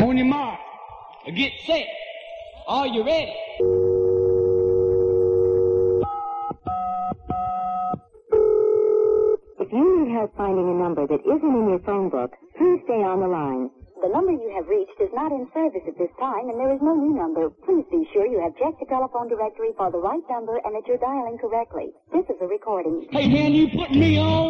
On your mark. Get set. Are you ready? If you need help finding a number that isn't in your phone book, please stay on the line. The number you have reached is not in service at this time, and there is no new number. Please be sure you have checked the telephone directory for the right number and that you're dialing correctly. This is a recording. Hey, man, you put me on?